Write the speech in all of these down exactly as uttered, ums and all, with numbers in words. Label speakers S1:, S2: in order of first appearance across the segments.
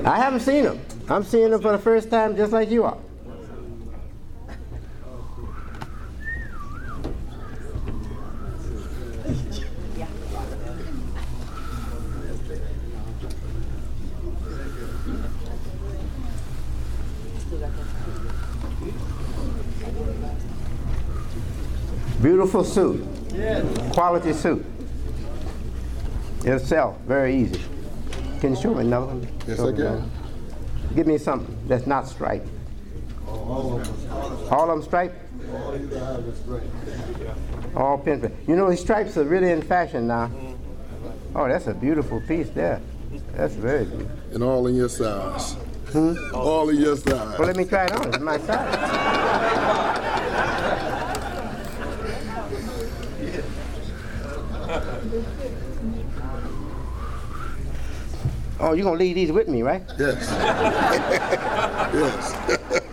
S1: I haven't seen them. I'm seeing them for the first time just like you are. Beautiful suit. Yes. Quality suit. Itself, very easy. Can you show me another one?
S2: Yes,
S1: show
S2: I can. Another.
S1: Give me something that's not striped.
S2: All of them.
S1: All of them striped?
S2: All you have is striped.
S1: All pinstripe. You know, these stripes are really in fashion now. Oh, that's a beautiful piece there. That's very beautiful.
S2: And all in your size.
S1: Hmm?
S2: All in your size.
S1: Well, let me try it on. It's my size. Oh, you're going to leave these with me, right?
S2: Yes. Yes.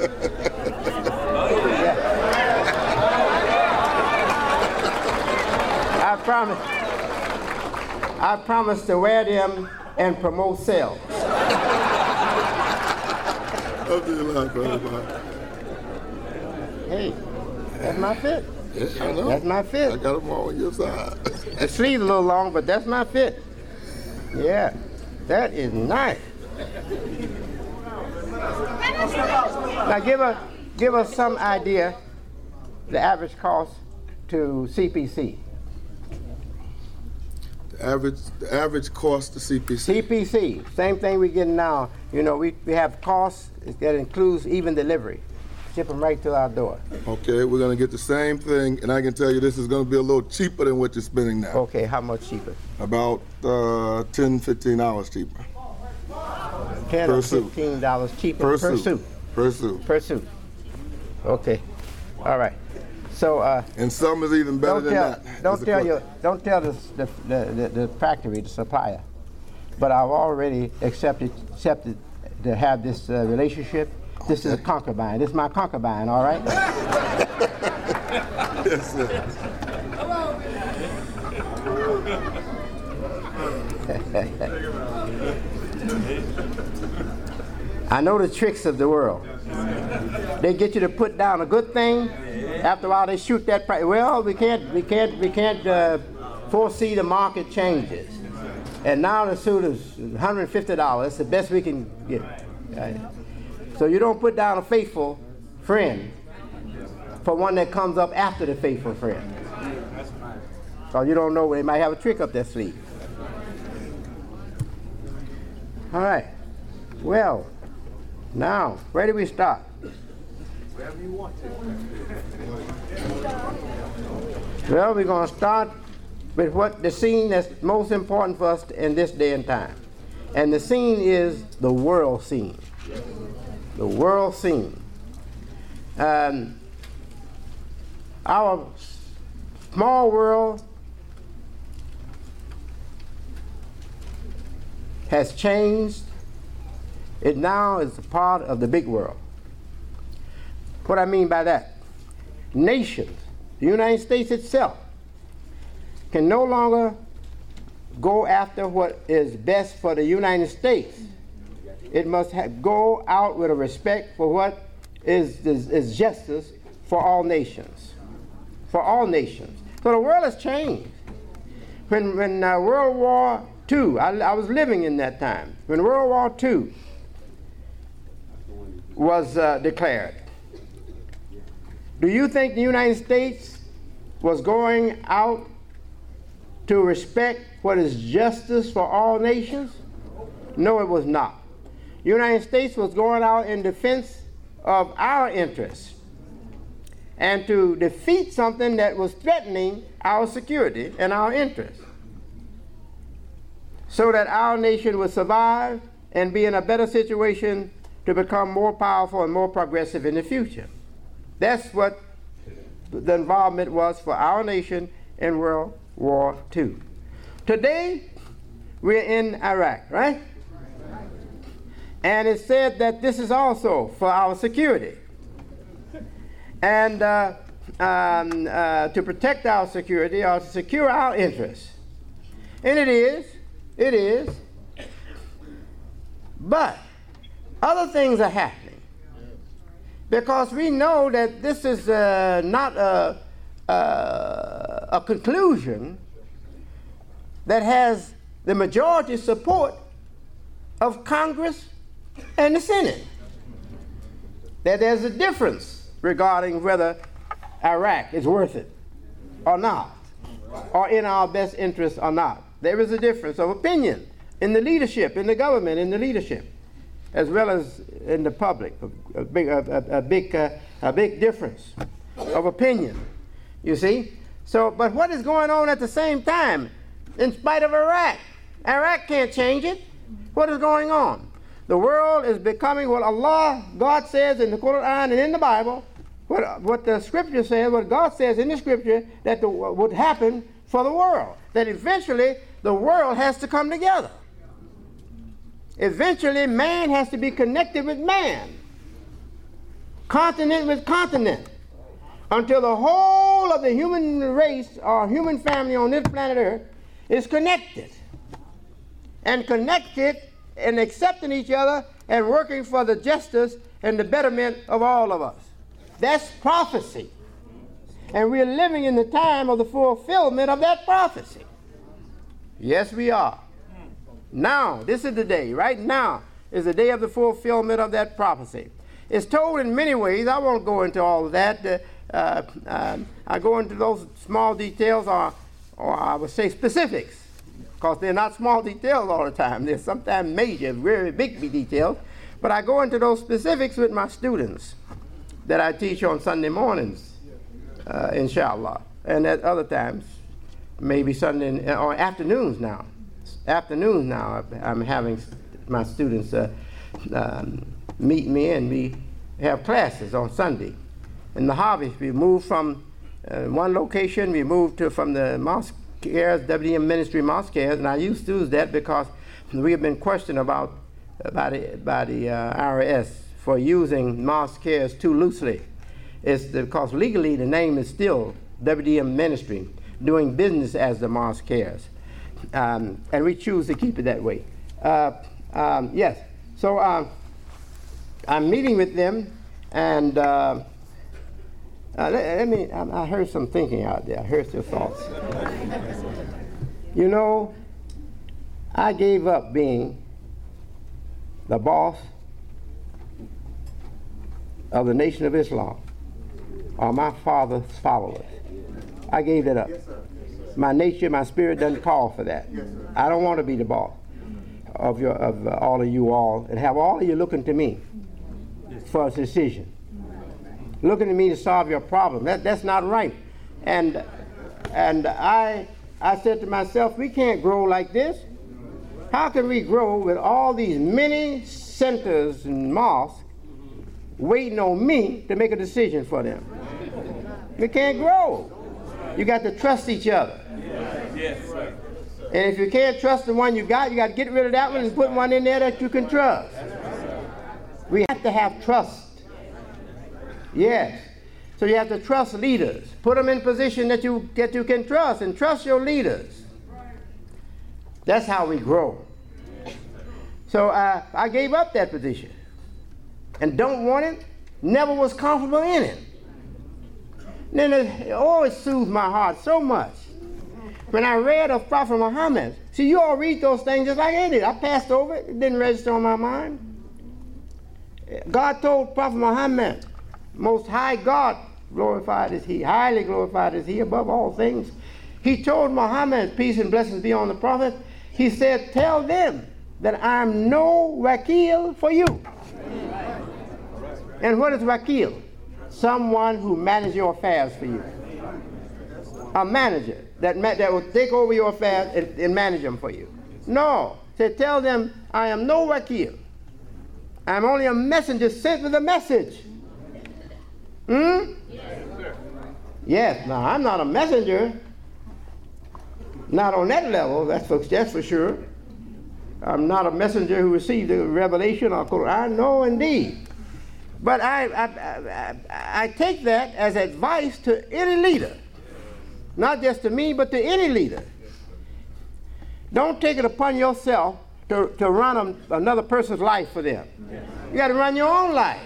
S1: I promise. I promise to wear them and promote sales.
S2: I'll do a lot, brother.
S1: Hey, that's my fit.
S2: Yeah, I know.
S1: That's my fit.
S2: I got them all on your side.
S1: The sleeve's a little long, but that's my fit. Yeah, that is nice. Now give us give us some idea the average cost to C P C.
S2: The average the average cost to C P C.
S1: C P C, same thing we're getting now. You know, we, we have costs that includes even delivery. Ship them right to our door.
S2: Okay, we're going to get the same thing, and I can tell you this is going to be a little cheaper than what you're spending now.
S1: Okay, how much cheaper?
S2: About uh, ten, fifteen dollars cheaper.
S1: ten or fifteen dollars cheaper
S2: per,
S1: per
S2: suit.
S1: suit.
S2: Per suit.
S1: Per suit. Okay. All right. So. Uh,
S2: and some is even better than
S1: tell,
S2: that.
S1: Don't tell you. Don't tell the the, the the the factory, the supplier. But I've already accepted accepted to have this uh, relationship. This okay. is a concubine. This is my concubine. All right.
S2: Yes, sir.
S1: I know the tricks of the world. They get you to put down a good thing. After a while, they shoot that price. Well, we can't, we can't, we can't uh, foresee the market changes. And now the suit is one hundred fifty dollars. It's the best we can get. Right? So you don't put down a faithful friend for one that comes up after the faithful friend. So you don't know, they might have a trick up their sleeve. All right. Well, now, where do we start?
S3: Wherever you want to.
S1: Well, we're going to start with what the scene that's most important for us in this day and time. And the scene is the world scene. The world scene. Um, our small world has changed. It now is a part of the big world. What I mean by that, nations, the United States itself, can no longer go after what is best for the United States. It must have, go out with a respect for what is, is, is justice for all nations. For all nations. So the world has changed. When, when uh, World War Two, I, I was living in that time, when World War Two was uh, declared, do you think the United States was going out to respect what is justice for all nations? No, it was not. The United States was going out in defense of our interests and to defeat something that was threatening our security and our interests so that our nation would survive and be in a better situation to become more powerful and more progressive in the future. That's what the involvement was for our nation in World War Two. Today, we're in Iraq, right? And it said that this is also for our security. And uh, um, uh, to protect our security or to secure our interests. And it is, it is. But Other things are happening because we know that this is uh, not a, a, a conclusion that has the majority support of Congress and the Senate. That there's a difference regarding whether Iraq is worth it or not, or in our best interest or not. There is a difference of opinion in the leadership, in the government, in the leadership, as well as in the public. A, a big, a, a, a big, uh, a big difference of opinion. You see. So, but what is going on at the same time? In spite of Iraq, Iraq can't change it. What is going on? The world is becoming what Allah, God says in the Quran and in the Bible, what, what the Scripture says, what God says in the Scripture, that the, would happen for the world. That eventually the world has to come together. Eventually man has to be connected with man, continent with continent, until the whole of the human race or human family on this planet Earth is connected. And connected and accepting each other and working for the justice and the betterment of all of us. That's prophecy. And we're living in the time of the fulfillment of that prophecy. Yes, we are. Now, this is the day. Right now is the day of the fulfillment of that prophecy. It's told in many ways. I won't go into all of that. Uh, uh, uh, I go into those small details, or, or I would say specifics, because they're not small details all the time. They're sometimes major, very big details. But I go into those specifics with my students that I teach on Sunday mornings, uh, inshallah, and at other times, maybe Sunday or afternoons now. Afternoons now, I'm having my students uh, um, meet me, and we have classes on Sunday. In the harvest, we moved from uh, one location, we moved to from the mosque cares, W D M Ministry Mosque cares, and I used to use that because we have been questioned about by the, by the uh, I R S for using mosque cares too loosely. It's because legally the name is still W D M Ministry, doing business as the mosque cares, um, and we choose to keep it that way. Uh, um, yes, so uh, I'm meeting with them, and uh, Uh, let, let me, I, I heard some thinking out there. I heard your thoughts. You know, I gave up being the boss of the Nation of Islam, or my father's followers. I gave that up.
S2: Yes, sir. Yes, sir.
S1: My nature, my spirit doesn't call for that.
S2: Yes, sir.
S1: I don't want to be the boss of, your, of uh, all of you all, and have all of you looking to me for a decision. Looking at me to solve your problem. That, that's not right. And and I I said to myself, we can't grow like this. How can we grow with all these many centers and mosques waiting on me to make a decision for them? We can't grow. You got to trust each other.
S3: Yes, sir.
S1: And if you can't trust the one you got, you got to get rid of that one and put one in there that you can trust. We have to have trust. Yes. So you have to trust leaders. Put them in position that you, that you can trust, and trust your leaders. That's how we grow. So uh, I gave up that position and don't want it, never was comfortable in it. Then it always soothed my heart so much. When I read of Prophet Muhammad, see, you all read those things just like I did. I passed over it, it didn't register on my mind. God told Prophet Muhammad, Most High God, glorified is He, highly glorified is He above all things. He told Muhammad, peace and blessings be on the Prophet, he said, tell them that I'm no wakil for you. And what is wakil? Someone who manages your affairs for you. A manager that, ma that will take over your affairs and, and manage them for you. No, say, tell them I am no wakil. I'm only a messenger sent with a message. Hmm? Yes, sir. Yes, now I'm not a messenger. Not on that level, that's for, that's for sure. I'm not a messenger who received the revelation or Quran, no indeed. But I, I, I, I take that as advice to any leader. Not just to me, but to any leader. Don't take it upon yourself to, to run a, another person's life for them. You got to run your own life.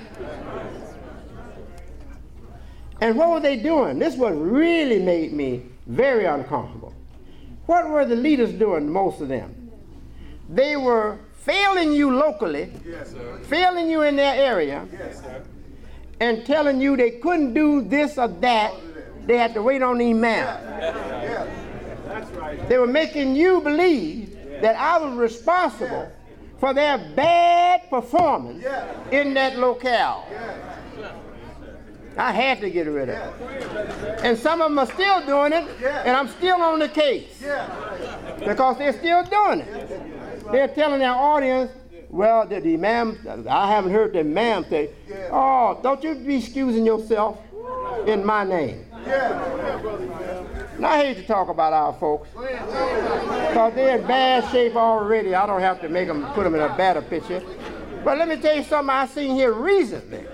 S1: And what were they doing? This what really made me very uncomfortable. What were the leaders doing, most of them? They were failing you locally, yes, failing you in their area, yes, and telling you they couldn't do this or that. They had to wait on the imam. Yeah. Yeah. That's right. They were making you believe that I was responsible for their bad performance yeah. in that locale. Yeah. I had to get rid of it. Yeah. And some of them are still doing it, yeah. and I'm still on the case. Yeah. Because they're still doing it. They're telling their audience, well, the, the imam, I haven't heard the imam say, oh, don't you be excusing yourself in my name. And I hate to talk about our folks because they're in bad shape already. I don't have to make them, put them in a better picture. But let me tell you something I've seen here recently.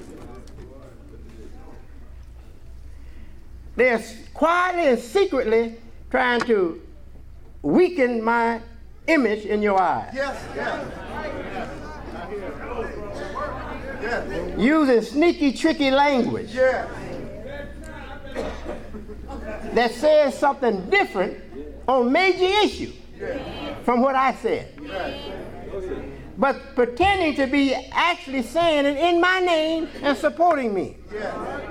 S1: They're quietly and secretly trying to weaken my image in your eyes. Yes, yes. Yes. Using sneaky, tricky language. Yes. That says something different on major issues yes. from what I said. Yes. But pretending to be actually saying it in my name and supporting me. Yes.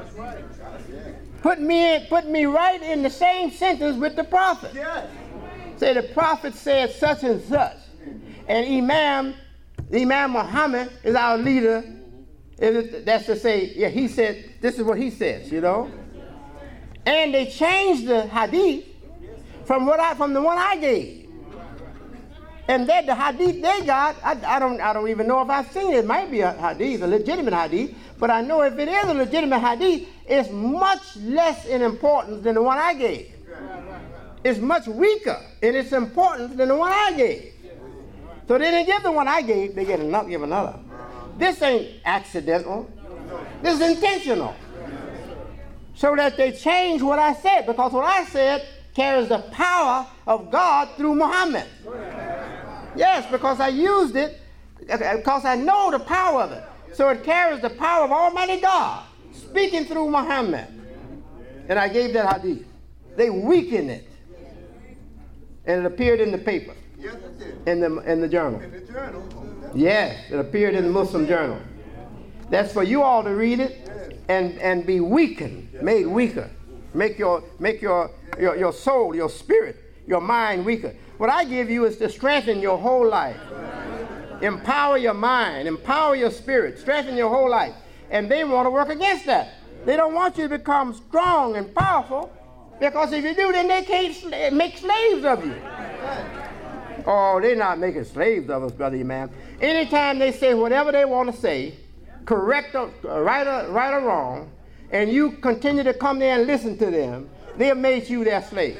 S1: Put me in, put me right in the same sentence with the prophet. Yes. Say the prophet said such and such. And Imam, Imam Muhammad is our leader. That's to say, yeah, he said, this is what he says, you know. And they changed the hadith from what I from the one I gave. And that the hadith they got, I, I don't I don't even know if I've seen it. It might be a hadith, a legitimate hadith, but I know if it is a legitimate hadith, it's much less in importance than the one I gave. It's much weaker in its importance than the one I gave. So they didn't give the one I gave, they get another, give another. This ain't accidental. This is intentional. So that they change what I said, because what I said carries the power of God through Muhammad. Yes, because I used it, because I know the power of it. So it carries the power of Almighty God speaking through Muhammad. And I gave that hadith. They weakened it. And it appeared in the paper. Yes, it did. In the, in the journal. In the journal. Yes, it appeared in the Muslim journal. That's for you all to read it and, and be weakened, made weaker. Make your make your, your your soul, your spirit, your mind weaker. What I give you is to strengthen your whole life. Empower your mind, empower your spirit, strengthen your whole life. And they want to work against that. They don't want you to become strong and powerful, because if you do, then they can't sl- make slaves of you. Oh, they're not making slaves of us, Brother Imam. Anytime they say whatever they want to say, correct or right or, right or wrong, and you continue to come there and listen to them, they have made you their slave.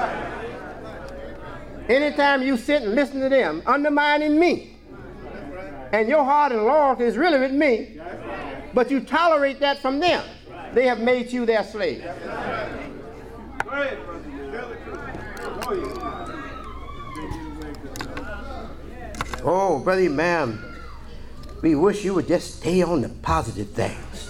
S1: Anytime you sit and listen to them, undermining me, and your heart and loyalty is really with me, but you tolerate that from them, they have made you their slave. Oh, Brother Imam, we wish you would just stay on the positive things.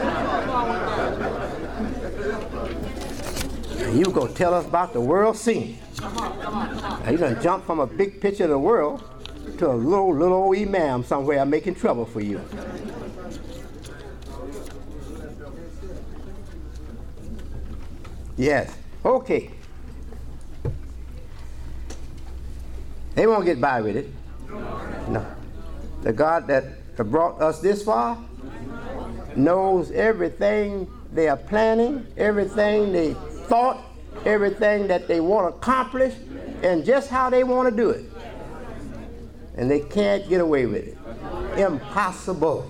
S1: And you go tell us about the world scene. Now, you done jump from a big picture of the world to a little, little old imam somewhere making trouble for you. Yes. Okay. They won't get by with it. No. The God that brought us this far knows everything they are planning, everything they thought, everything that they want to accomplish, and just how they want to do it. And they can't get away with it. Impossible.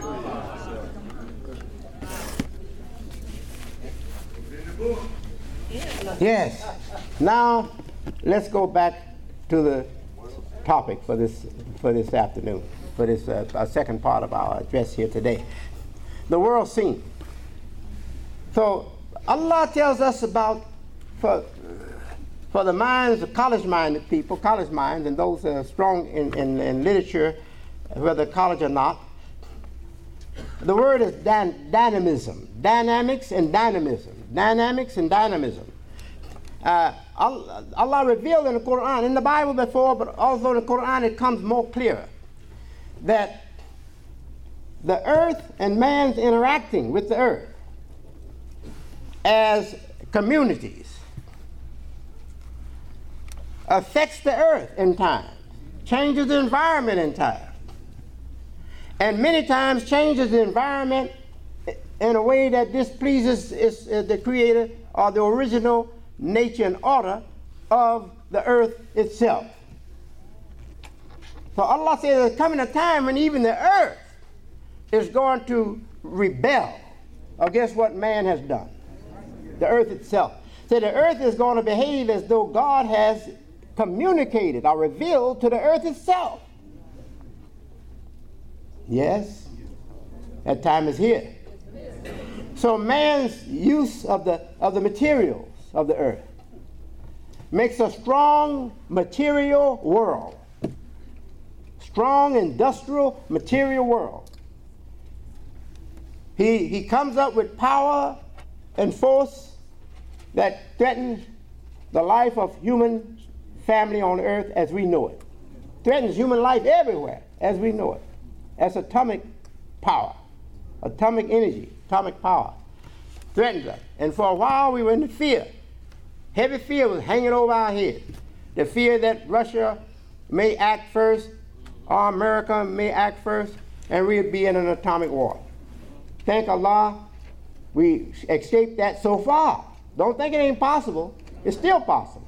S1: Yes. Now, let's go back to the topic for this for this afternoon, for this uh, our second part of our address here today. The world scene. So Allah tells us about, for for the minds of college-minded people, college minds, and those that are strong in, in, in literature, whether college or not, the word is dan- dynamism, dynamics and dynamism, dynamics and dynamism. Uh, Allah, Allah revealed in the Quran, in the Bible before, but also in the Quran it comes more clear that the earth and man's interacting with the earth as communities affects the earth in time, changes the environment in time, and many times changes the environment in a way that displeases is, uh, the creator or the original nature and order of the earth itself. So Allah says there's coming a time when even the earth is going to rebel against what man has done. The earth itself. So the earth is going to behave as though God has communicated or revealed to the earth itself. Yes, that time is here. So man's use of the of the materials of the earth makes a strong material world, strong industrial material world. He he comes up with power and force that threatens the life of human family on earth as we know it. Threatens human life everywhere as we know it. That's atomic power, atomic energy, atomic power. Threatens us. And for a while we were in the fear. Heavy fear was hanging over our head. The fear that Russia may act first, or America may act first, and we'd be in an atomic war. Thank Allah, we escaped that so far. Don't think it ain't possible. It's still possible.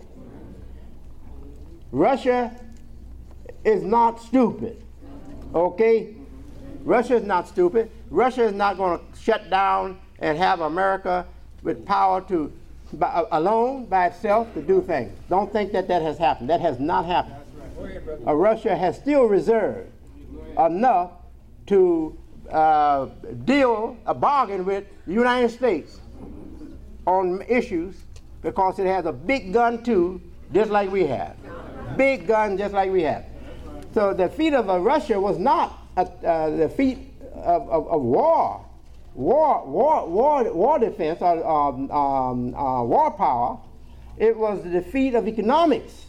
S1: Russia is not stupid, okay? Russia is not stupid. Russia is not going to shut down and have America with power to, by, alone, by itself, to do things. Don't think that that has happened. That has not happened. Uh, Russia has still reserved enough to uh, deal, a bargain with the United States on issues because it has a big gun too, just like we have. Big gun just like we have. So the defeat of uh, Russia was not a uh, defeat of, of, of war. War, war, war, war defense or um, um, uh, war power. It was the defeat of economics.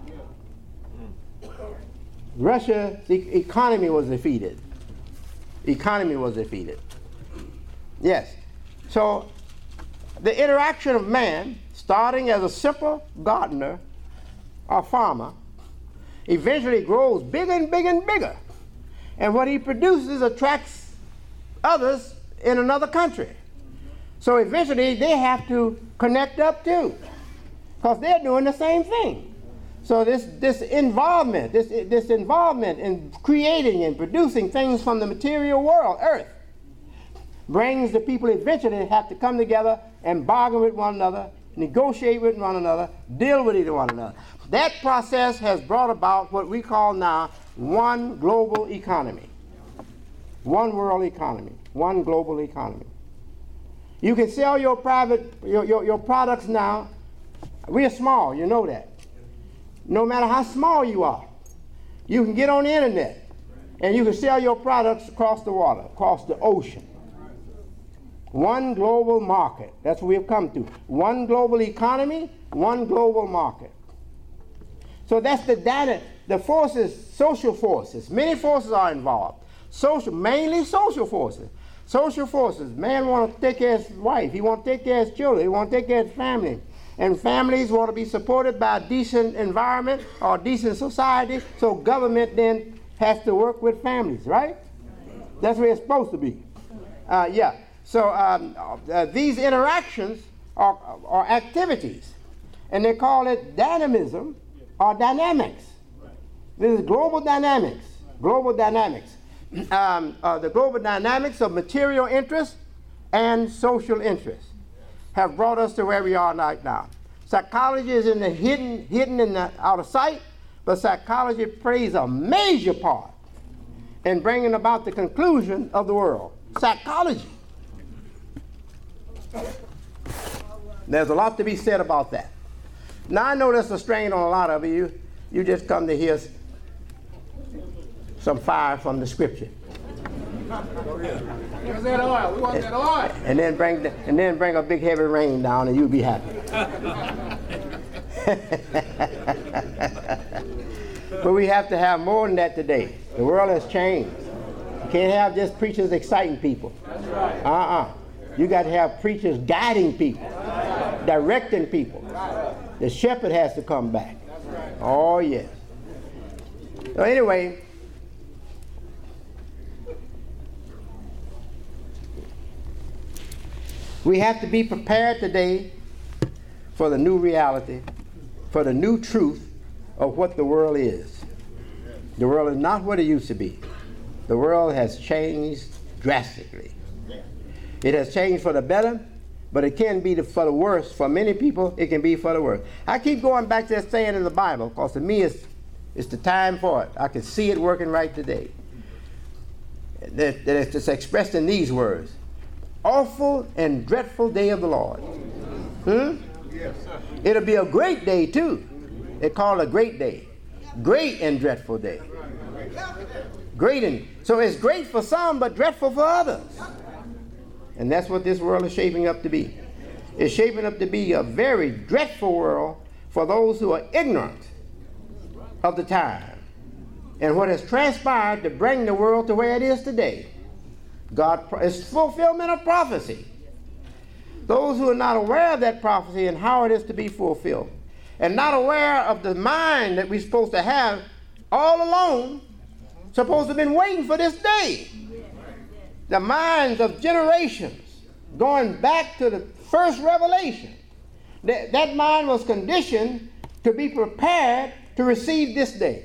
S1: Russia's e- economy was defeated. Economy was defeated. Yes. So the interaction of man, starting as a simple gardener or farmer, eventually grows bigger and bigger and bigger. And what he produces attracts others in another country. So eventually they have to connect up too, because they're doing the same thing. So this, this involvement, this, this involvement in creating and producing things from the material world, earth, brings the people eventually have to come together and bargain with one another, negotiate with one another, deal with one another. That process has brought about what we call now one global economy, one world economy, one global economy. You can sell your private, your, your, your products now. We are small, you know that. No matter how small you are, you can get on the internet and you can sell your products across the water, across the ocean. One global market, that's what we've come to. One global economy, one global market. So that's the data, the forces, social forces. Many forces are involved. Social, mainly social forces. Social forces. Man wants to take care of his wife. He wants to take care of his children. He wants to take care of his family. And families want to be supported by a decent environment or a decent society. So government then has to work with families, right? That's where it's supposed to be. Uh, yeah. So um, uh, these interactions are, are activities. And they call it dynamism or dynamics. This is global dynamics. Global dynamics. Um, uh, the global dynamics of material interest and social interest have brought us to where we are right now. Psychology is in the hidden, hidden in the out of sight, but psychology plays a major part in bringing about the conclusion of the world. Psychology. There's a lot to be said about that. Now I know that's a strain on a lot of you. You just come to hear some fire from the scripture.
S3: Where's that oil? We want that oil.
S1: And then bring the, and then bring a big heavy rain down and you'll be happy. But we have to have more than that today. The world has changed. You can't have just preachers exciting people.
S3: That's right.
S1: Uh-uh. You got to have preachers guiding people, directing people. The shepherd has to come back. Oh, yes. So anyway, we have to be prepared today for the new reality, for the new truth of what the world is. The world is not what it used to be. The world has changed drastically. It has changed for the better, but it can be for the worse. For many people, it can be for the worse. I keep going back to that saying in the Bible, because to me, it's, it's the time for it. I can see it working right today. That, that it's expressed in these words. Awful and dreadful day of the Lord. Hmm?
S3: Yes, sir.
S1: It'll be a great day, too. They call it a great day. Great and dreadful day. Great and, so it's great for some, but dreadful for others. And that's what this world is shaping up to be. It's shaping up to be a very dreadful world for those who are ignorant of the time and what has transpired to bring the world to where it is today. God, it's fulfillment of prophecy. Those who are not aware of that prophecy and how it is to be fulfilled, and not aware of the mind that we're supposed to have all along, supposed to have been waiting for this day. The minds of generations going back to the first revelation. That, that mind was conditioned to be prepared to receive this day.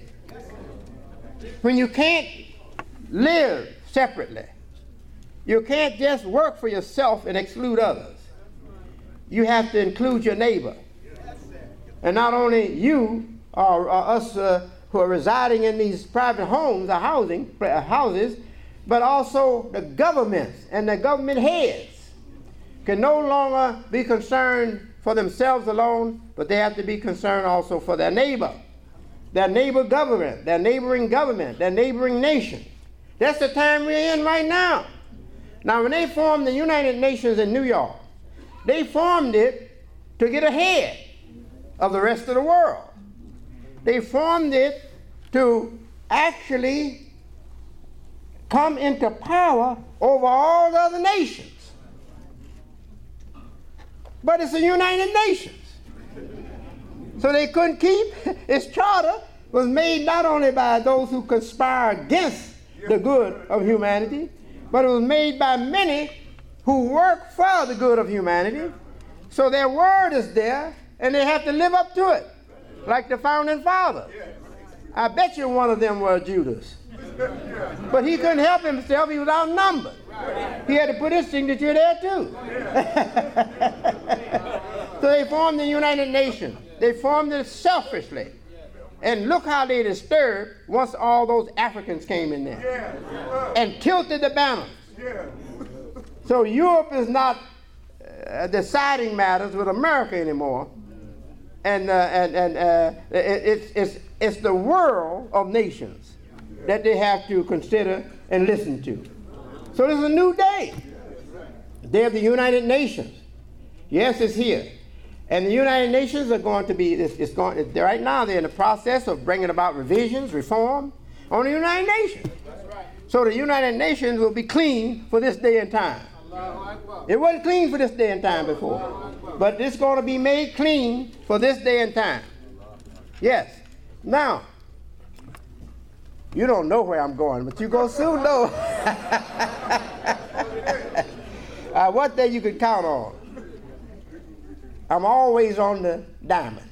S1: When you can't live separately, you can't just work for yourself and exclude others. You have to include your neighbor. And not only you or, or us uh, who are residing in these private homes or housing uh, houses, but also the governments and the government heads can no longer be concerned for themselves alone, but they have to be concerned also for their neighbor, their neighbor government, their neighboring government, their neighboring nation. That's the time we're in right now. Now, when they formed the United Nations in New York, they formed it to get ahead of the rest of the world. They formed it to actually come into power over all the other nations. But it's the United Nations. So they couldn't keep, its charter was made not only by those who conspire against the good of humanity, but it was made by many who work for the good of humanity. So their word is there, and they have to live up to it, like the founding fathers. I bet you one of them was Judas. But he couldn't help himself. He was outnumbered. He had to put his signature there too. So they formed the United Nations. They formed it selfishly. And look how they disturbed once all those Africans came in there and tilted the banners. So Europe is not uh, deciding matters with America anymore. And, uh, and, and uh, it, it's, it's, it's the world of nations that they have to consider and listen to. So this is a new day. Day of the United Nations. Yes, it's here. And the United Nations are going to be, it's, it's going, right now they're in the process of bringing about revisions, reform on the United Nations. So the United Nations will be clean for this day and time. It wasn't clean for this day and time before. But it's going to be made clean for this day and time. Yes. Now, you don't know where I'm going, but you go soon know. uh, one thing you can count on. I'm always on the diamond.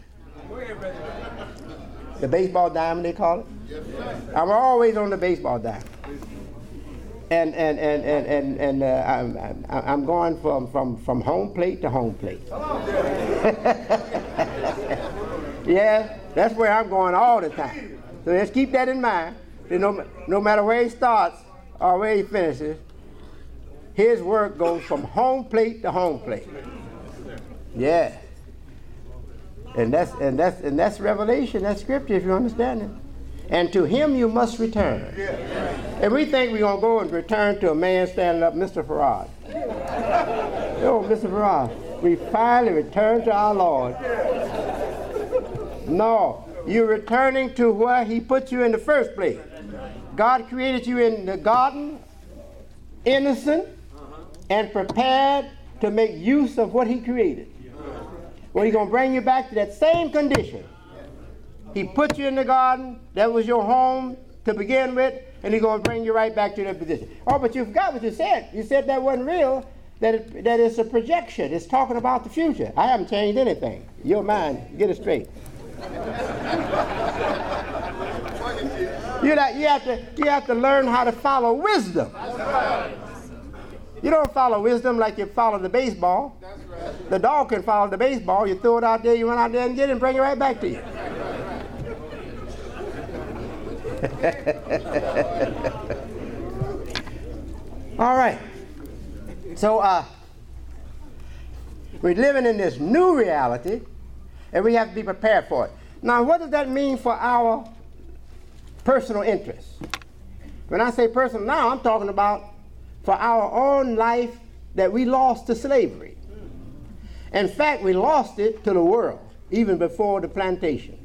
S1: The baseball diamond, they call it. I'm always on the baseball diamond. And and and and and, and uh, I'm, I'm I'm going from, from, from home plate to home plate. Yeah, that's where I'm going all the time. So let's keep that in mind. No, no matter where he starts or where he finishes, his work goes from home plate to home plate. Yeah. And that's and that's and that's revelation, that's scripture if you understand it. And to him you must return. Yeah. And we think we're gonna go and return to a man standing up, Mister Farad. Oh, Mister Farad, we finally return to our Lord. No, you're returning to where he put you in the first place. God created you in the garden, innocent, and prepared to make use of what he created. Well, he's going to bring you back to that same condition. He put you in the garden, that was your home to begin with, and he's going to bring you right back to that position. Oh, but you forgot what you said. You said that wasn't real, that, it, that it's a projection. It's talking about the future. I haven't changed anything. Your mind, get it straight. You, you, have to, you have to learn how to follow wisdom. You don't follow wisdom like you follow the baseball. The dog can follow the baseball. You throw it out there, you run out there and get it and bring it right back to you. All right. So uh, we're living in this new reality, and we have to be prepared for it. Now, what does that mean for our personal interests? When I say personal now, I'm talking about for our own life that we lost to slavery. In fact, we lost it to the world, even before the plantation.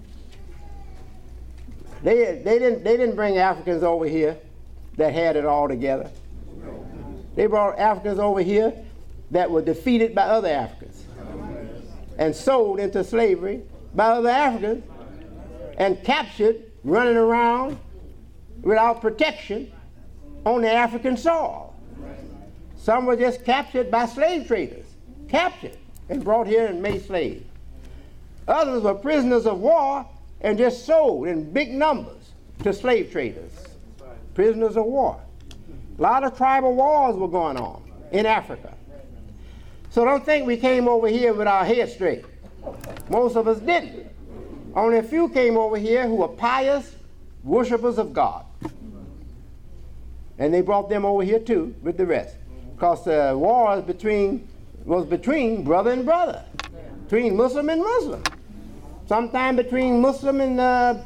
S1: They, they, didn't, they didn't bring Africans over here that had it all together. They brought Africans over here that were defeated by other Africans and sold into slavery by other Africans and captured, running around without protection on the African soil. Some were just captured by slave traders, captured and brought here and made slaves. Others were prisoners of war and just sold in big numbers to slave traders, prisoners of war. A lot of tribal wars were going on in Africa. So don't think we came over here with our heads straight. Most of us didn't. Only a few came over here who were pious worshipers of God. And they brought them over here too with the rest. Because the war between, was between brother and brother, between Muslim and Muslim. Sometimes between Muslim and uh,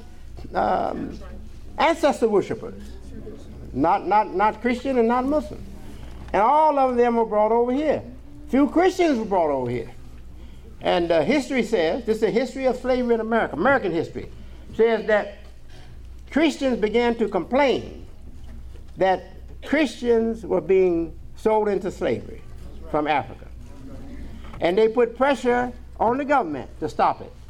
S1: um, ancestor worshipers. Not, not, not Christian and not Muslim. And all of them were brought over here. Few Christians were brought over here. And uh, history says, this is a history of slavery in America, American history, says that Christians began to complain that Christians were being sold into slavery from Africa. And they put pressure on the government to stop it.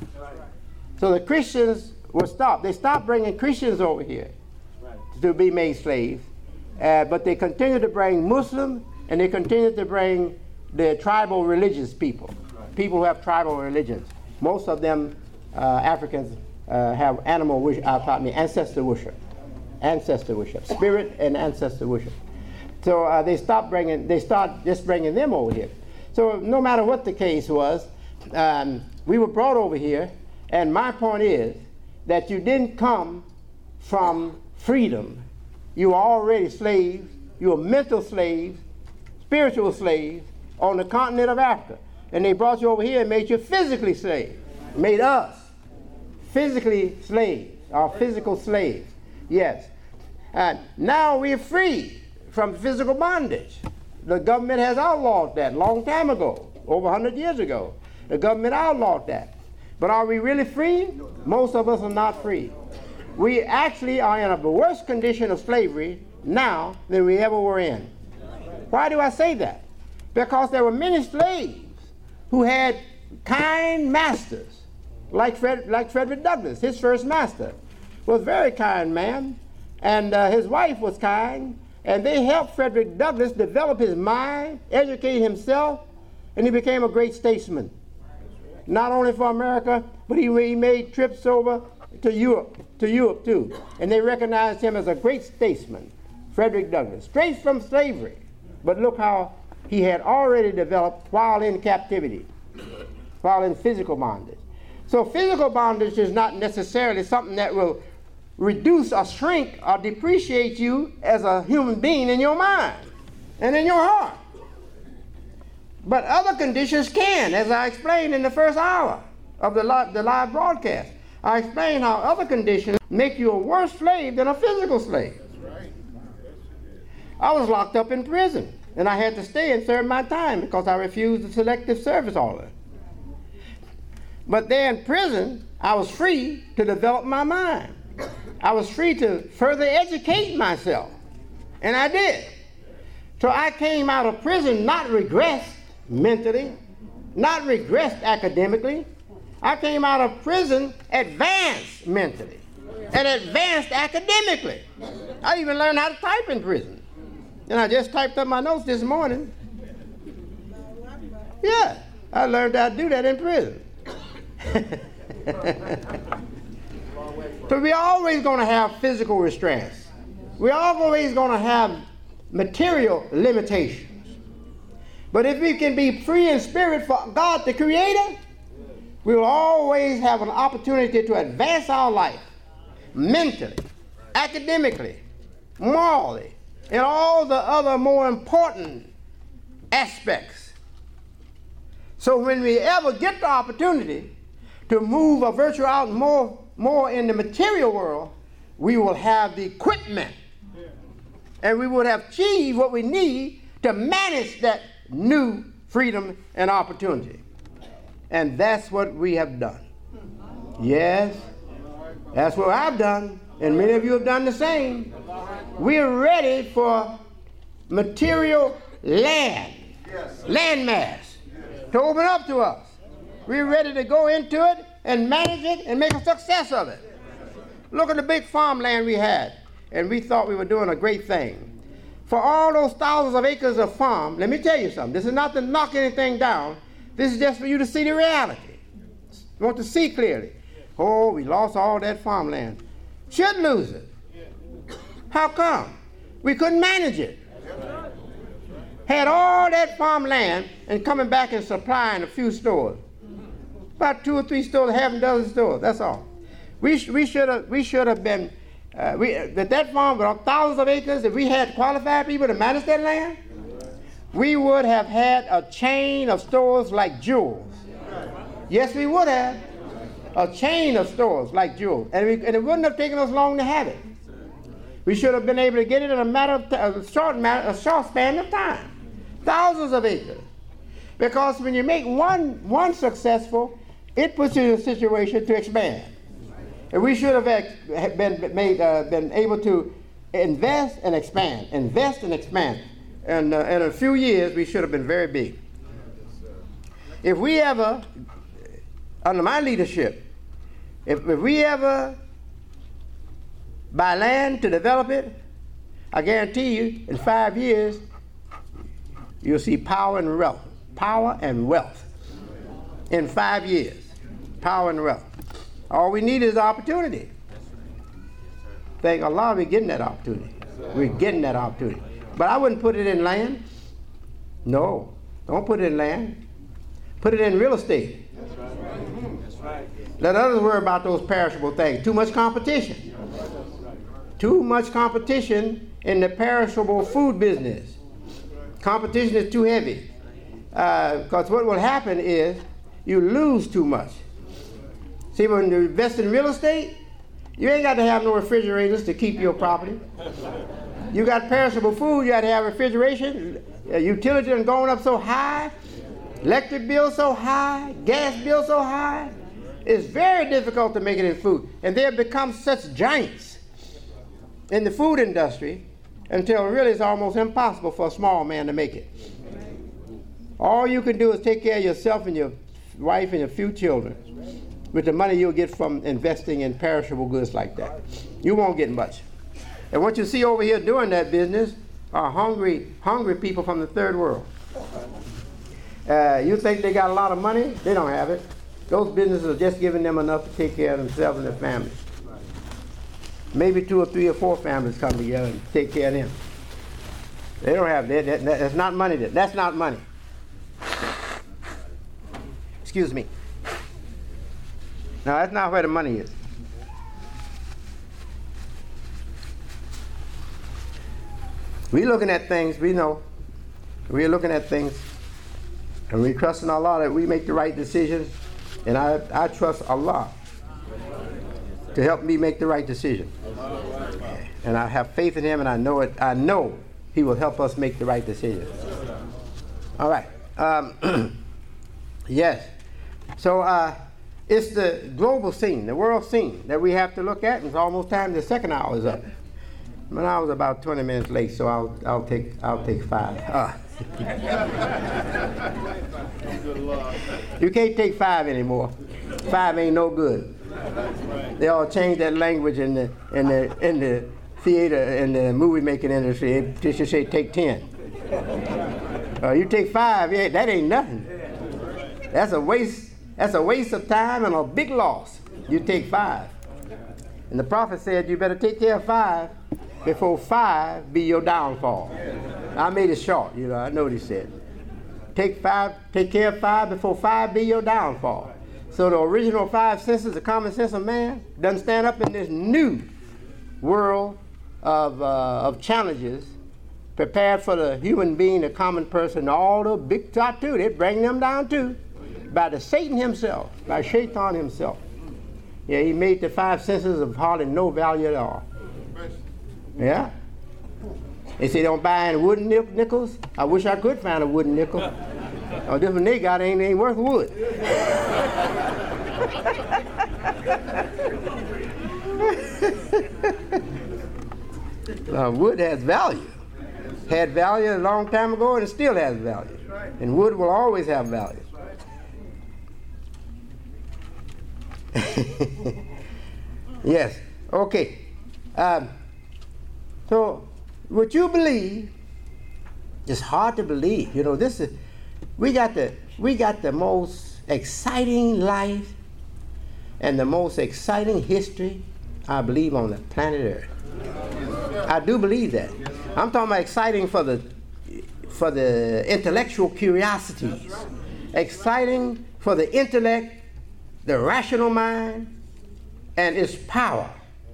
S1: So the Christians were stopped. They stopped bringing Christians over here to be made slaves, uh, but they continued to bring Muslims, and they continued to bring the tribal religious people, people who have tribal religions. Most of them, uh, Africans, uh, have animal worship, uh, pardon me, ancestor worship, ancestor worship, spirit and ancestor worship. So uh, they stopped bringing, they started just bringing them over here. So no matter what the case was, um, we were brought over here, and my point is that you didn't come from freedom. You were already slaves. You were mental slaves, spiritual slaves on the continent of Africa. And they brought you over here and made you physically slaves, made us physically slaves, our physical slaves. Yes. And now we're free from physical bondage. The government has outlawed that a long time ago, over one hundred years ago. The government outlawed that. But are we really free? Most of us are not free. We actually are in a worse condition of slavery now than we ever were in. Why do I say that? Because there were many slaves who had kind masters, like, Fred, like Frederick Douglass. His first master was a very kind man, and uh, his wife was kind, and they helped Frederick Douglass develop his mind, educate himself, and he became a great statesman. Not only for America, but he, he made trips over to Europe, to Europe too. And they recognized him as a great statesman, Frederick Douglass, straight from slavery. But look how he had already developed while in captivity, while in physical bondage. So physical bondage is not necessarily something that will reduce or shrink or depreciate you as a human being in your mind and in your heart. But other conditions can, as I explained in the first hour. of the live, the live broadcast. I explained how other conditions make you a worse slave than a physical slave. I was locked up in prison, and I had to stay and serve my time because I refused the selective service order. But there in prison, I was free to develop my mind. I was free to further educate myself, and I did. So I came out of prison not regressed mentally, not regressed academically. I came out of prison advanced mentally and advanced academically. I even learned how to type in prison. And I just typed up my notes this morning. Yeah, I learned how to do that in prison. So we're always going to have physical restraints. We're always going to have material limitations. But if we can be free in spirit for God the Creator, we will always have an opportunity to advance our life mentally, academically, morally, and all the other more important aspects. So when we ever get the opportunity to move a virtue out more, more in the material world, we will have the equipment and we would have achieved what we need to manage that new freedom and opportunity. And that's what we have done. Yes, that's what I've done, and many of you have done the same. We're ready for material land, land mass, to open up to us. We're ready to go into it and manage it and make a success of it. Look at the big farmland we had, and we thought we were doing a great thing. For all those thousands of acres of farm, let me tell you something. This is not to knock anything down. This is just for you to see the reality. You want to see clearly. Oh, we lost all that farmland. Should lose it. How come? We couldn't manage it. Had all that farmland and coming back and supplying a few stores. About two or three stores, half a dozen stores, that's all. We, sh- we should have we should have been, uh, we, that, that farm with thousands of acres, if we had qualified people to manage that land, we would have had a chain of stores like Jewel's. Yes, we would have. A chain of stores like Jewel's. And, we, and it wouldn't have taken us long to have it. We should have been able to get it in a matter of t- a short matter, a short span of time. Thousands of acres. Because when you make one, one successful, it puts you in a situation to expand. And we should have ex- been, made, uh, been able to invest and expand, invest and expand. And uh, in a few years, we should have been very big. If we ever, under my leadership, if, if we ever buy land to develop it, I guarantee you, in five years, you'll see power and wealth. Power and wealth. In five years, power and wealth. All we need is opportunity. Thank Allah, we're getting that opportunity. We're getting that opportunity. But I wouldn't put it in land. No, don't put it in land. Put it in real estate. That's right. That's right. Let others worry about those perishable things. Too much competition. Too much competition in the perishable food business. Competition is too heavy. Because uh, what will happen is you lose too much. See, when you invest in real estate, you ain't got to have no refrigerators to keep your property. You got perishable food, you got to have refrigeration. Uh, utilities are going up so high, electric bill so high, gas bill so high. It's very difficult to make it in food. And they have become such giants in the food industry until really it's almost impossible for a small man to make it. All you can do is take care of yourself and your wife and your few children with the money you'll get from investing in perishable goods like that. You won't get much. And what you see over here doing that business are hungry, hungry people from the third world. Uh, you think they got a lot of money? They don't have it. Those businesses are just giving them enough to take care of themselves and their families. Maybe two or three or four families come together and take care of them. They don't have that. that, that that's not money. That, that's not money. Excuse me. No, that's not where the money is. We're looking at things, we know. We're looking at things, and we're trusting Allah that we make the right decisions And I, I trust Allah to help me make the right decision. And I have faith in him, and I know it. I know he will help us make the right decision. All right. Um, yes. So uh, it's the global scene, the world scene that we have to look at. And it's almost time. The second hour is up. But I was about twenty minutes late, so I'll I'll take I'll take five. Uh. You can't take five anymore. Five ain't no good. They all changed that language in the in the in the theater in the movie making industry. They should say take ten. Uh, you take five, yeah, that ain't nothing. That's a waste. That's a waste of time and a big loss. You take five. And the prophet said you better take care of five before five be your downfall. I made it short, you know, I know what he said. Take five, take care of five before five be your downfall. So the original five senses, the common sense of man, doesn't stand up in this new world of, uh, of challenges prepared for the human being, the common person, all the big top too. They bring them down too by the Satan himself, by Shaitan himself. Yeah, he made the five senses of hardly no value at all. Yeah. They say don't buy any wooden nickels. I wish I could find a wooden nickel. Oh, this one they got ain't, ain't worth wood. uh, wood has value. Had value a long time ago, and it still has value. And wood will always have value. Yes. Okay. Um, so, what you believe is hard to believe. You know, this is we got the we got the most exciting life and the most exciting history, I believe, on the planet Earth. I do believe that. I'm talking about exciting for the for the intellectual curiosities, exciting for the intellect, the rational mind, and its power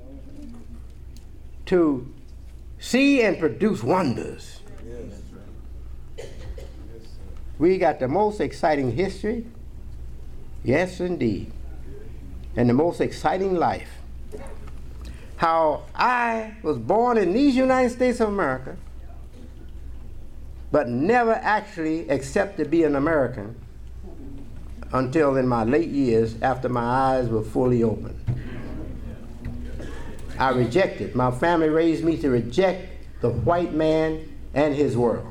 S1: to see and produce wonders. We got the most exciting history, yes indeed, and the most exciting life. How I was born in these United States of America, but never actually accepted to be an American until in my late years after my eyes were fully open. I rejected. My family raised me to reject the white man and his world.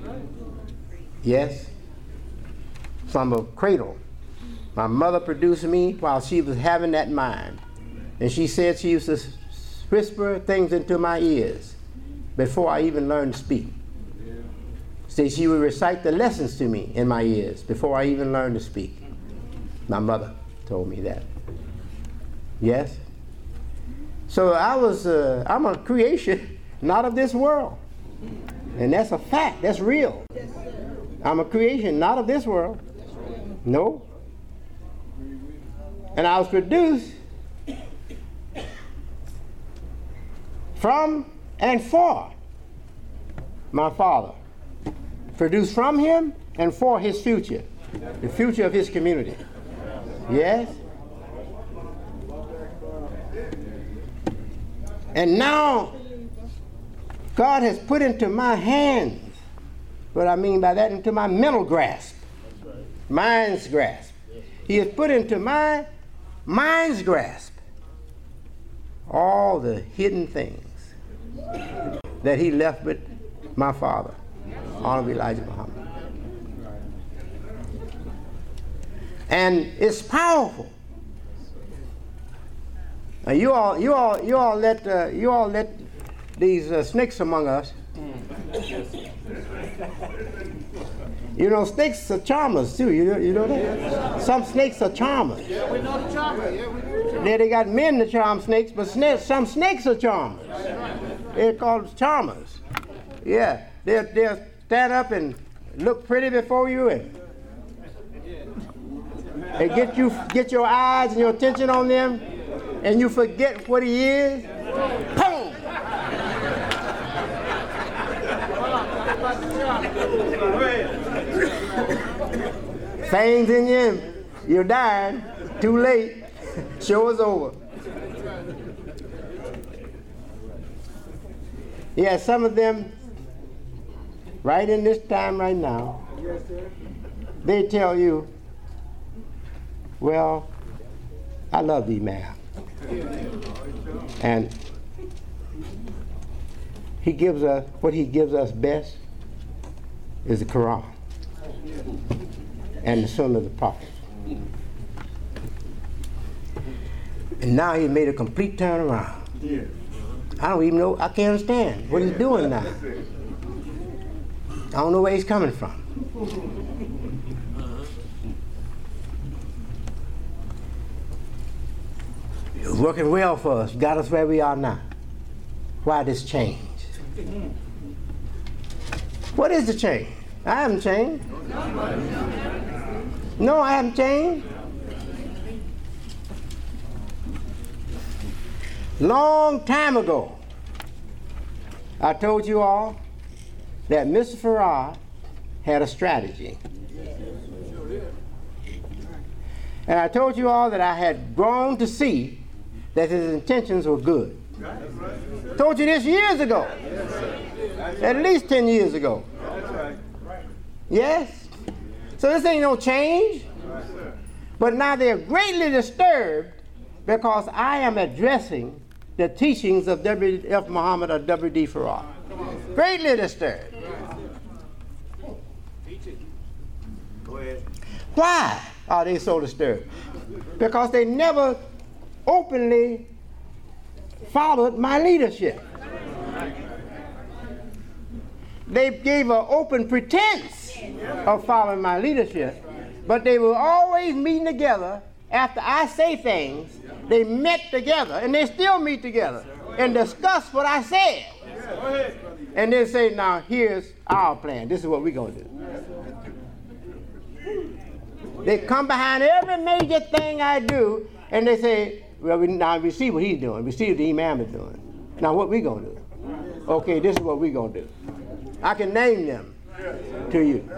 S1: Yes. From a cradle. My mother produced me while she was having that mind. And she said she used to whisper things into my ears before I even learned to speak. Say she would recite the lessons to me in my ears before I even learned to speak. My mother told me that. Yes. So I was, uh, I'm a creation, not of this world. And that's a fact, that's real. I'm a creation, not of this world. No. And I was produced from and for my Father. Produced from him and for his future, the future of his community. Yes? And now, God has put into my hands, what I mean by that, into my mental grasp, mind's grasp. He has put into my mind's grasp all the hidden things that he left with my father, Honorable Elijah Muhammad. And it's powerful. Now you all, you all, you all let, uh, you all let these uh, snakes among us. You know, snakes are charmers too. You know, you know that? Some snakes are charmers.
S3: Yeah, we know the charmer. Yeah, we know the charmer.
S1: They, they got men to charm snakes, but snakes, some snakes are charmers. They're called charmers. Yeah, they'll, they'll stand up and look pretty before you and, and get you, get your eyes and your attention on them, and you forget what he is. Boom! Fangs in you, You're dying. Too late. Show is over. Yeah, some of them, right in this time right now, they tell you, well, I love thee, man. And he gives us, what he gives us best is the Quran and the Sunnah of the Prophet. And now he made a complete turnaround. I don't even know, I can't understand what he's doing now. I don't know where he's coming from. It was working well for us, got us where we are now. Why this change? What is the change? I haven't changed. No, I haven't changed. Long time ago, I told you all that Mister Farrar had a strategy. And I told you all that I had grown to see that his intentions were good. Told you this years ago. At least ten years ago. Yes? So this ain't no change. But now they're greatly disturbed because I am addressing the teachings of W F Muhammad or W D Farrar. Greatly disturbed. Why are they so disturbed? Because they never openly followed my leadership. They gave an open pretense of following my leadership, but they were always meeting together. After I say things, they met together, and they still meet together and discuss what I said. And then say, now here's our plan. This is what we're going to do. They come behind every major thing I do, and they say, well, we, now we see what he's doing. We see what the imam is doing. Now what we going to do? Okay, this is what we're going to do. I can name them to you.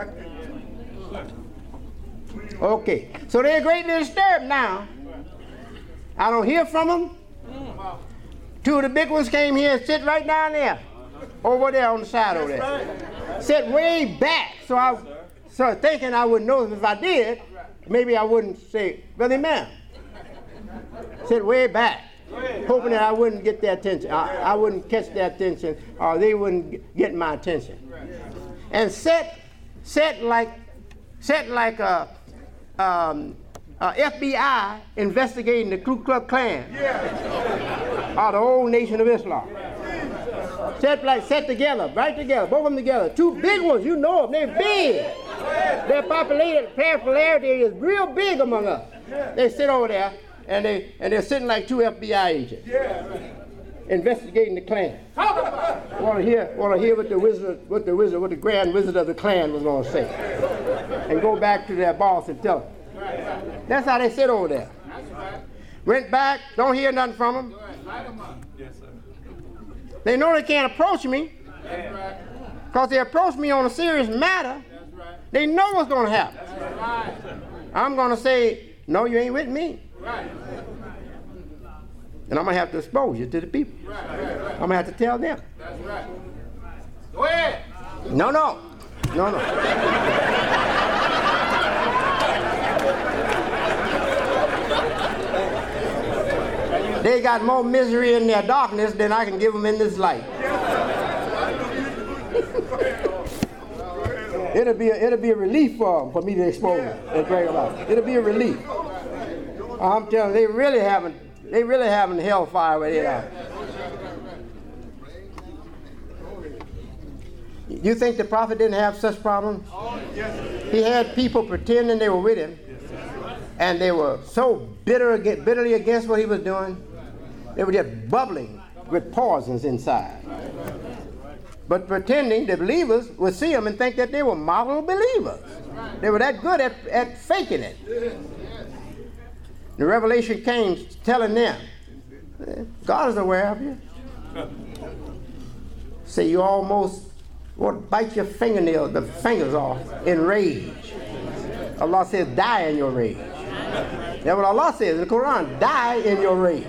S1: Okay, so they're greatly disturbed now. I don't hear from them. Two of the big ones came here and sit right down there, over there on the side over there. Sit way back, so I started thinking I wouldn't know them. If I did, maybe I wouldn't say, Brother Imam. Sit way back, hoping that I wouldn't get their attention. I, I wouldn't catch their attention, or they wouldn't get my attention. And sit, sit like, sit like a um, uh, F B I investigating the Ku Klux Klan, yeah. Or the old Nation of Islam. Set like set together, right together, both of them together. Two big ones, you know them, they're big. Their populated popularity is real big among us. They sit over there and they and they're sitting like two F B I agents, yeah. Investigating the Klan. Want to hear want to hear what the wizard, what the wizard, what the grand wizard of the Klan was going to say, and go back to their boss and tell them. That's how they sit over there. Went back, don't hear nothing from them. They know they can't approach me because they approach me on a serious matter. They know what's going to happen. I'm going to say, no, you ain't with me. And I'm going to have to expose you to the people. I'm going to have to tell them. Go ahead. No, no. No, no. They got more misery in their darkness than I can give them in this light. It'll be a, it'll be a relief for them for me to expose them and bring them out. It'll be a relief. I'm telling you, they really haven't, they really haven't hellfire where they are. You think the prophet didn't have such problems? He had people pretending they were with him, and they were so bitter, bitterly against what he was doing. They were just bubbling with poisons inside. But pretending the believers would see them and think that they were model believers. They were that good at, at faking it. The revelation came telling them, God is aware of you. Say you almost want to bite your fingernails, the fingers off in rage. Allah says, die in your rage. That's what Allah says in the Quran. Die in your rage.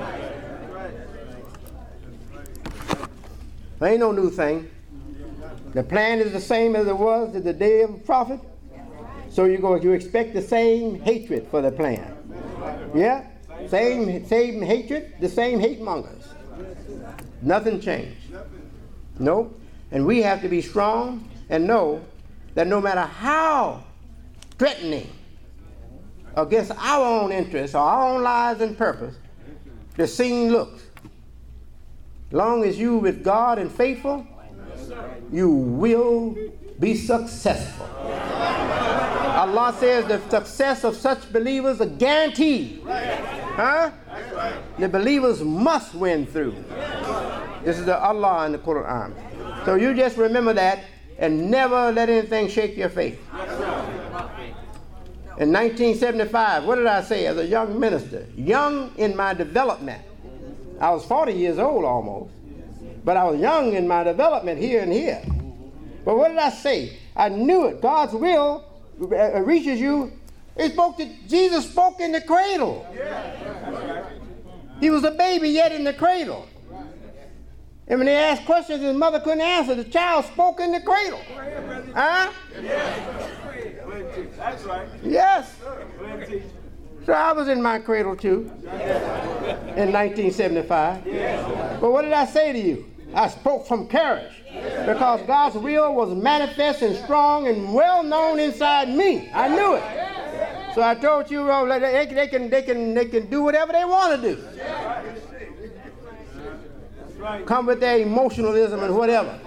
S1: There ain't no new thing. The plan is the same as it was at the day of the prophet. So you go, you expect the same hatred for the plan. Yeah? Same, same hatred, the same hate mongers. Nothing changed. Nope. And we have to be strong and know that no matter how threatening against our own interests or our own lives and purpose the scene looks, long as you with God and faithful, you will be successful. Allah says the success of such believers is guaranteed. Huh? The believers must win through. This is the Allah in the Quran. So you just remember that and never let anything shake your faith. In nineteen seventy-five, what did I say as a young minister? Young in my development. I was forty years old almost. But I was young in my development here and here. But what did I say? I knew it. God's will reaches you. He spoke to, Jesus spoke in the cradle. He was a baby yet in the cradle. And when they asked questions his mother couldn't answer, the child spoke in the cradle. Huh?
S3: That's right.
S1: Yes. So I was in my cradle too in nineteen seventy-five. But what did I say to you? I spoke from courage because God's will was manifest and strong and well known inside me. I knew it. So I told you, oh, they, they, can, they, can, they can do whatever they want to do. Come with their emotionalism and whatever.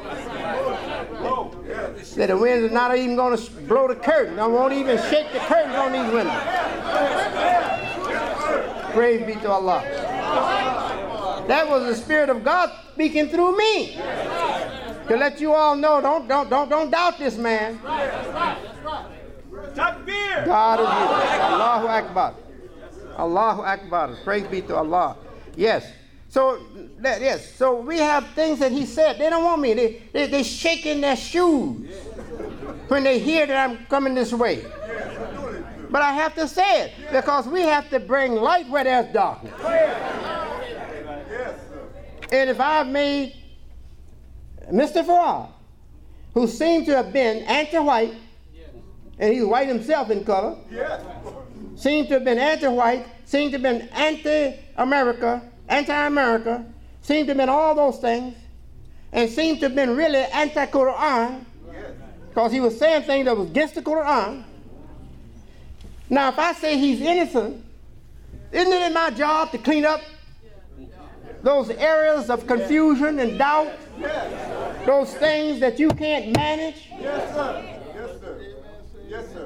S1: That the winds are not even going to blow the curtain. I won't even shake the curtains on these windows. Praise be to Allah. That was the Spirit of God speaking through me to let you all know. Don't don't don't don't doubt this man. God is here. Allahu Akbar. Allahu Akbar. Praise be to Allah. Yes. So that, yes. So we have things that he said. They don't want me. They they they shaking their shoes when they hear that I'm coming this way. But I have to say it because we have to bring light where there's darkness. And if I've made Mister Farrar, who seemed to have been anti-white, and he's white himself in color, seemed to have been anti-white, seemed to have been anti-America, anti-America, seemed to have been all those things, and seemed to have been really anti-Quran, because he was saying things that was against the Quran. Now, if I say he's innocent, isn't it my job to clean up those areas of confusion and doubt? Those things that you can't manage?
S2: Yes, sir. Yes, sir. Yes, sir.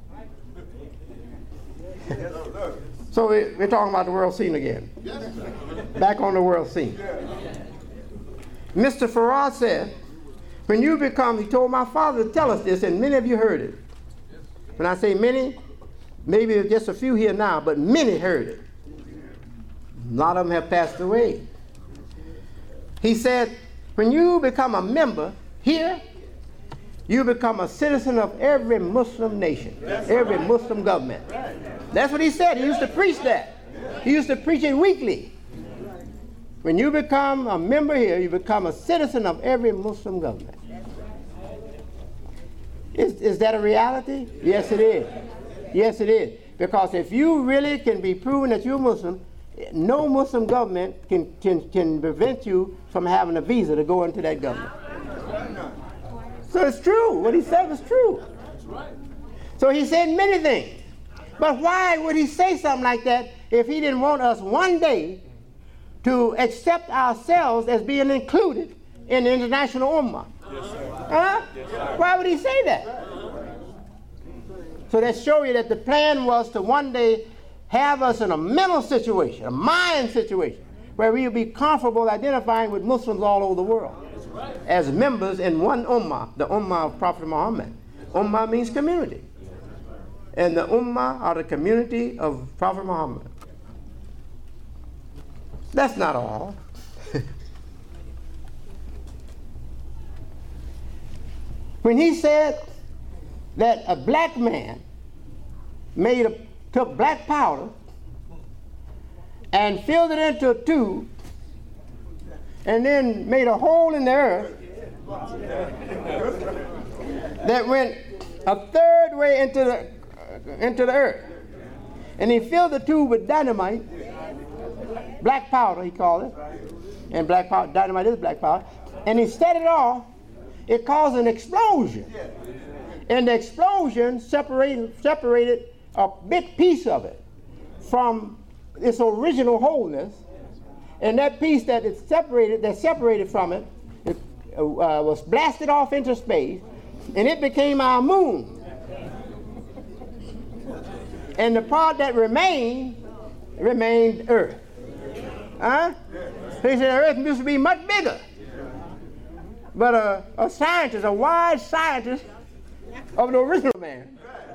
S2: Yes, sir.
S1: So we, we're talking about the world scene again.
S2: Yes, sir.
S1: Back on the world scene. Mister Farrar said, when you become, he told my father to tell us this, and many of you heard it. When I say many, maybe just a few here now, but many heard it. A lot of them have passed away. He said, when you become a member here, you become a citizen of every Muslim nation, every Muslim government. That's what he said. He used to preach that. He used to preach it weekly. When you become a member here, you become a citizen of every Muslim government. Is, is that a reality? Yes, it is. Yes, it is. Because if you really can be proven that you're Muslim, no Muslim government can, can, can prevent you from having a visa to go into that government. So it's true. What he said was true. So he said many things. But why would he say something like that if he didn't want us one day to accept ourselves as being included in the international ummah? Yes, sir. Huh? Yes, sir. Why would he say that? So that shows you that the plan was to one day have us in a mental situation, a mind situation, where we will be comfortable identifying with Muslims all over the world as members in one ummah, the ummah of Prophet Muhammad. Ummah means community. And the ummah are the community of Prophet Muhammad. That's not all. When he said that a black man made a took black powder and filled it into a tube and then made a hole in the earth that went a third way into the, uh, into the earth. And he filled the tube with dynamite, black powder he called it, and black powder, dynamite is black powder, and he set it off. It caused an explosion. And the explosion separated, separated a big piece of it from its original wholeness. And that piece that it separated, that separated from it, it uh, was blasted off into space, and it became our moon. And the part that remained, remained Earth. Huh? So he said Earth used to be much bigger. But a, a scientist, a wise scientist of the original man,